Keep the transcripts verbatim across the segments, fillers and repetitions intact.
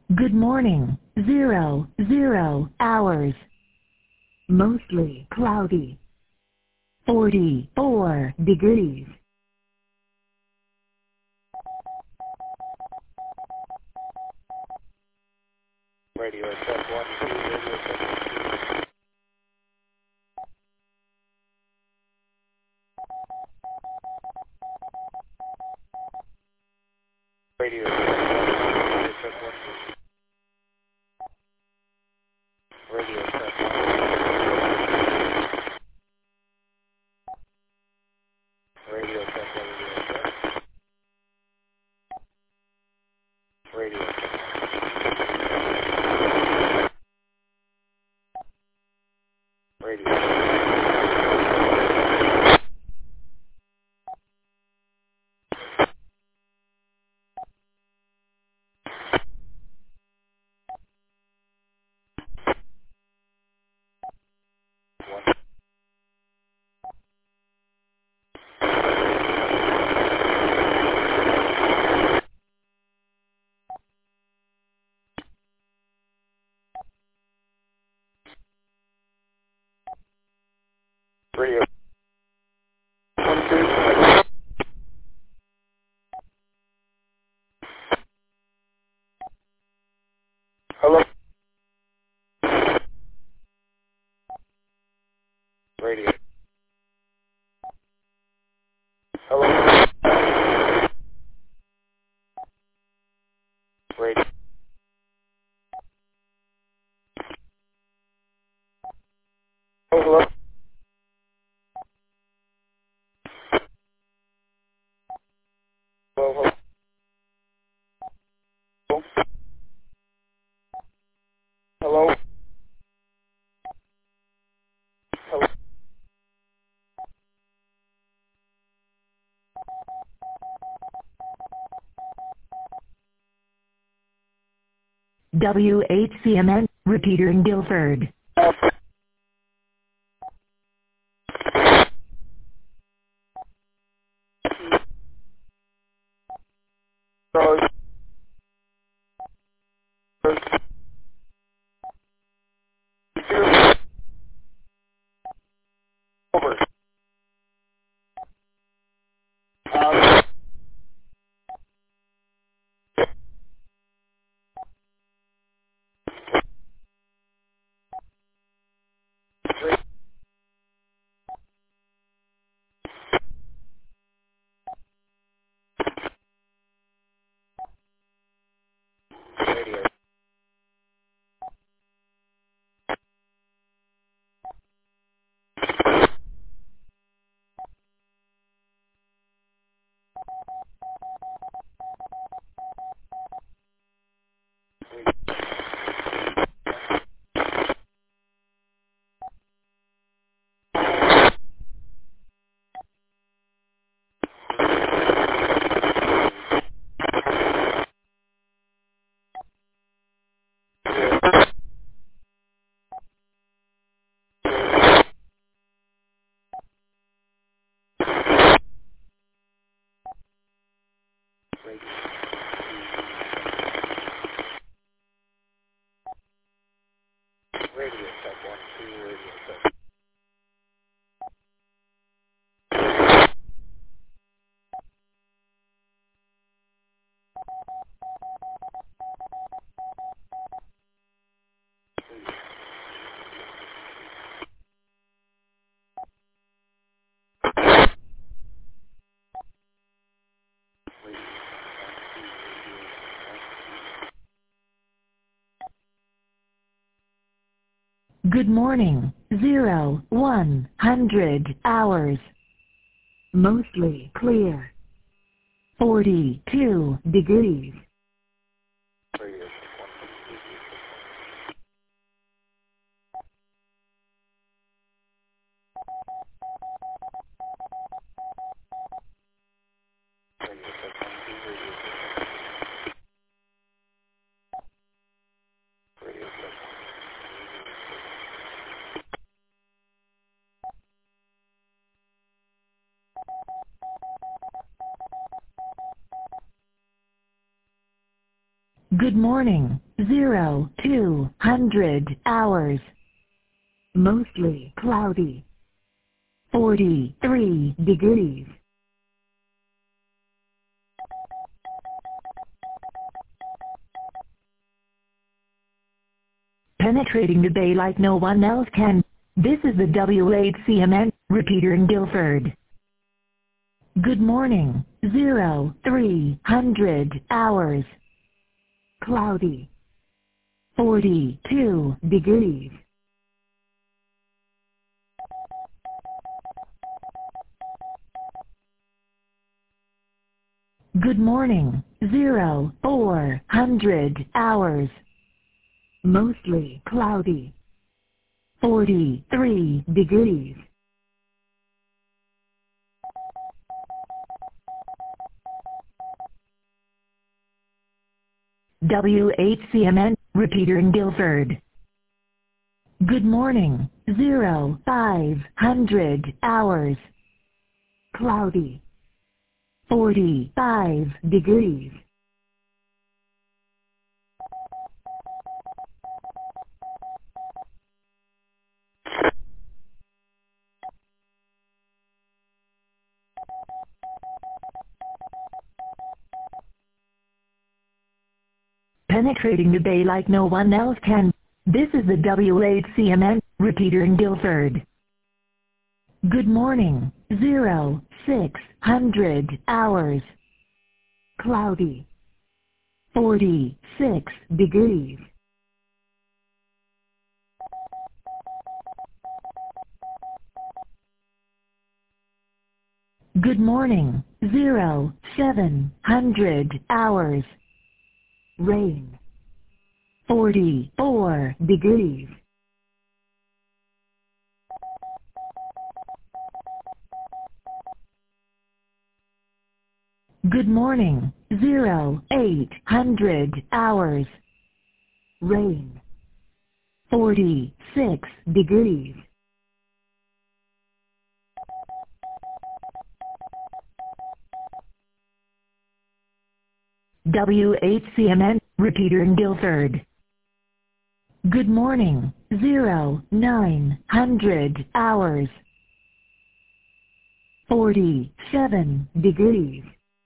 Good morning. Zero, zero hours. Mostly cloudy. forty-four degrees. Radio check one, two, radio check one, two. Radio check one, two. Radio check one, two. Radio check one, radio check. Radio check. Radio. Radio. One, two. Hello. Radio. Hello. Radio. Hello. Hello. Hello. Hello. W H C M N, repeater in Guilford. Over. Um, radio. Radio check one, two, radio check. Good morning. Zero, one hundred hours. Mostly clear. forty-two degrees. Radio check one, two, radio check one, two, radio check. Radio check. Good morning. zero, two hundred hours. Mostly cloudy. forty-three degrees. Penetrating the bay like no one else can. This is the W eight C M N repeater in Guilford. Good morning. Zero, three hundred hours. Cloudy. forty-two degrees. Good morning. Zero, four hundred hours. Mostly cloudy. forty-three degrees. W eight C M N repeater in Guilford. Good morning. Zero, five hundred hours. Cloudy. forty-five degrees. Penetrating the bay like no one else can. This is the W eight C M N repeater in Guilford. Good morning. Zero, six hundred hours. Cloudy. forty-six degrees. Good morning. Zero, seven hundred hours. Rain. forty-four degrees. Good morning. Zero, eight hundred hours. Rain. forty-six degrees. W eight C M N repeater in Guilford. Good morning. Zero, nine hundred hours. forty-seven degrees.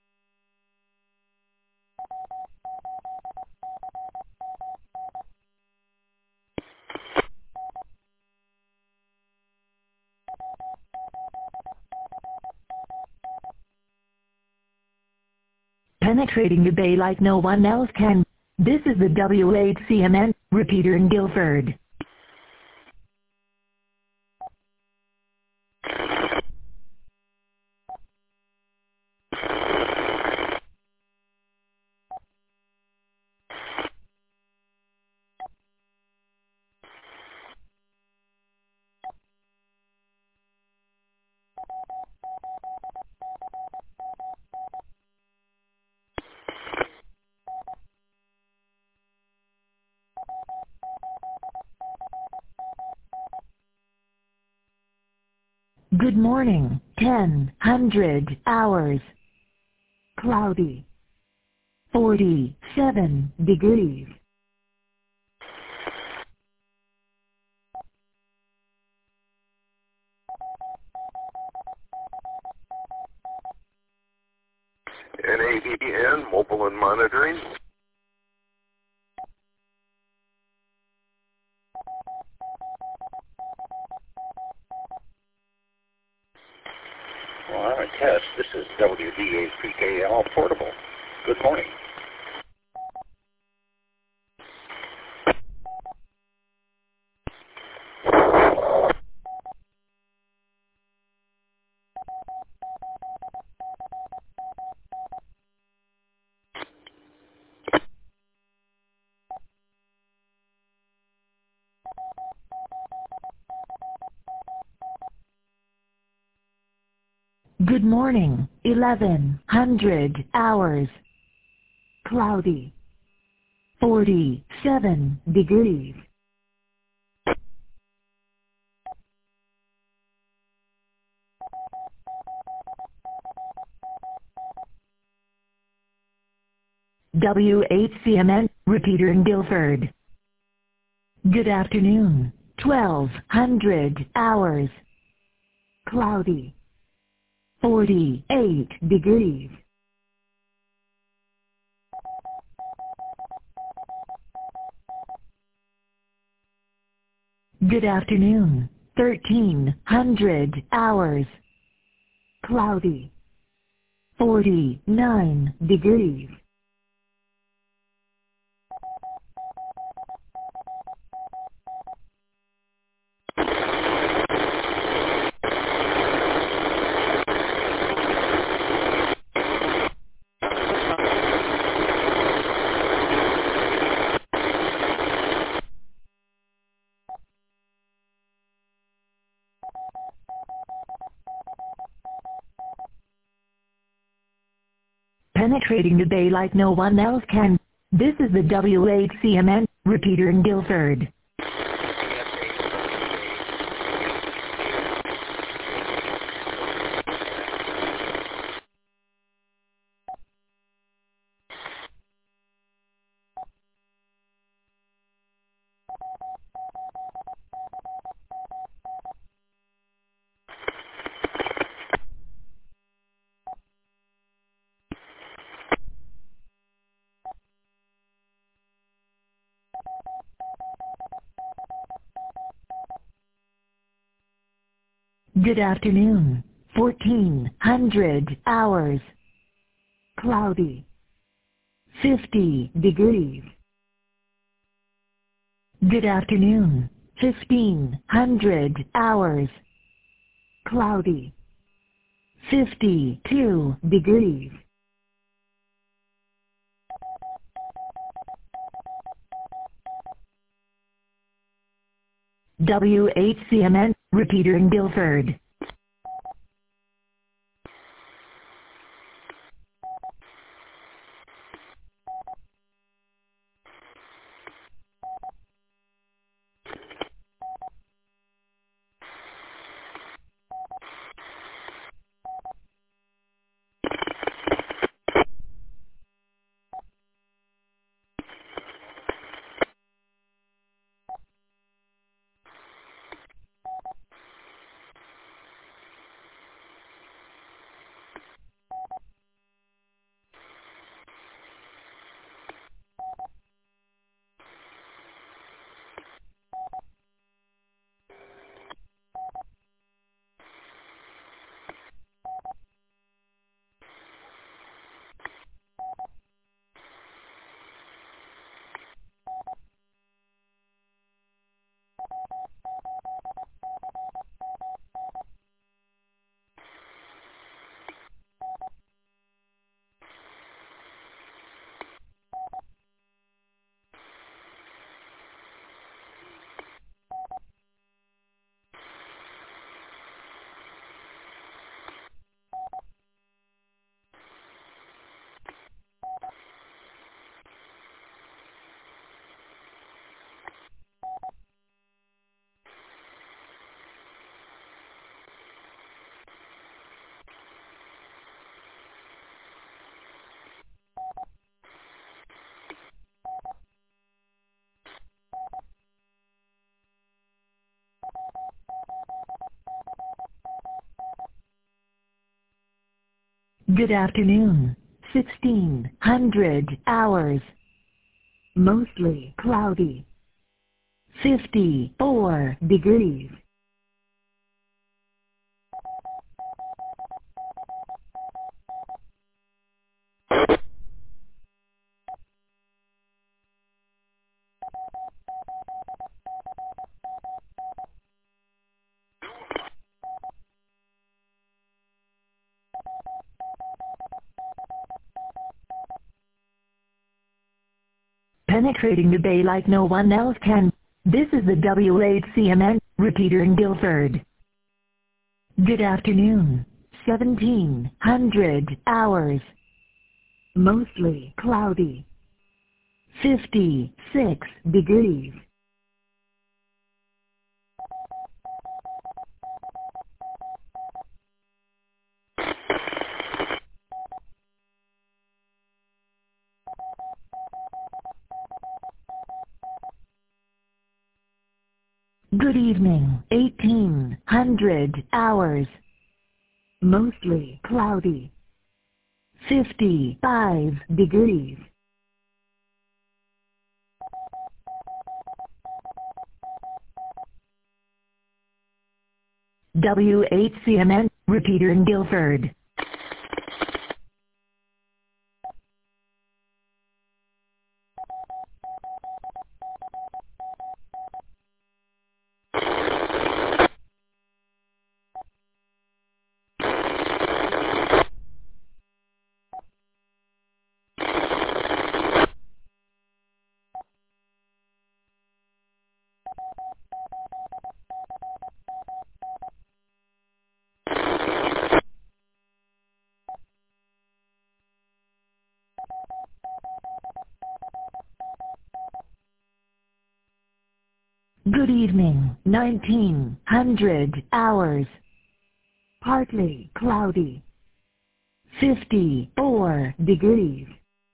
Penetrating the bay like no one else can. This is the W eight C M N repeater in Guilford. Good morning. ten hundred hours. Cloudy. forty-seven degrees. N A V N, mobile and monitoring. Well, I'm a test. This is W D eight P K L portable. Good morning. Good morning. eleven hundred hours. Cloudy. forty-seven degrees. W H C M N, repeater in Guilford. Good afternoon, twelve hundred hours. Cloudy. forty-eight degrees. Good afternoon, thirteen hundred hours. Cloudy. forty-nine degrees. Penetrating the bay like no one else can. This is the W H C M N, repeater in Guilford. Good afternoon, fourteen hundred hours. Cloudy. fifty degrees. Good afternoon, fifteen hundred hours. Cloudy. fifty-two degrees. W H C M N, repeater in Guilford. Good afternoon, sixteen hundred hours. Mostly cloudy. fifty-four degrees. Penetrating the bay like no one else can. This is the W H C M N, repeater in Guilford. Good afternoon, seventeen hundred hours. Mostly cloudy. fifty-six degrees. Good evening. eighteen hundred hours. Mostly cloudy. fifty-five degrees. W H C M N, repeater in Guilford. Good evening. nineteen hundred hours. Partly cloudy. fifty-four degrees.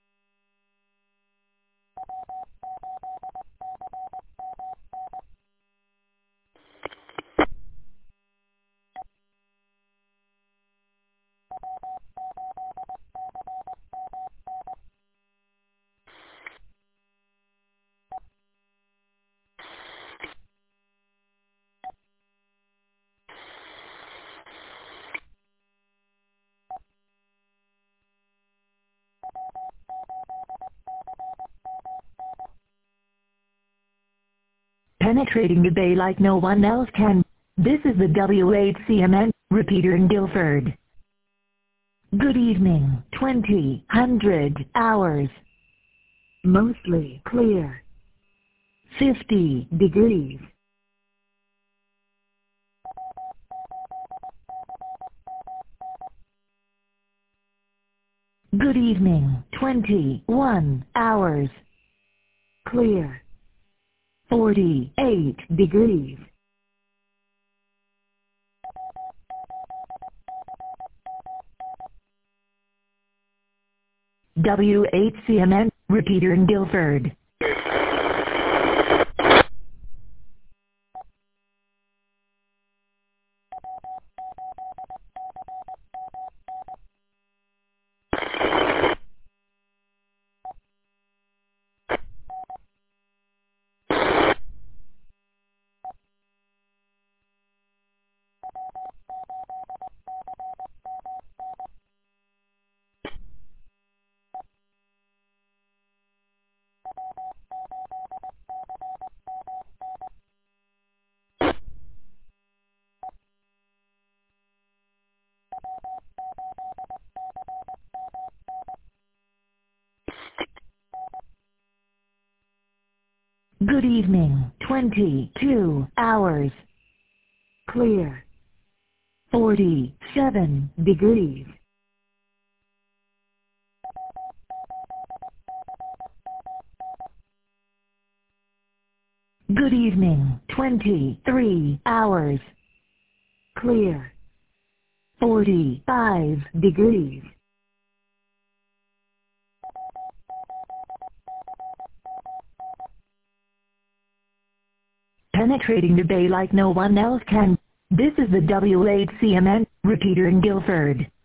Penetrating the bay like no one else can. This is the W H C M N, repeater in Guilford. Good evening. twenty hundred hours. Mostly clear. fifty degrees. Good evening. twenty-one hours. Clear. forty-eight degrees. W H C M N, repeater in Guilford. Good evening. twenty-two hours. Clear. forty-seven degrees. Good evening. twenty-three hours. Clear. forty-five degrees. Penetrating the bay like no one else can. This is the W H C M N, repeater in Guilford.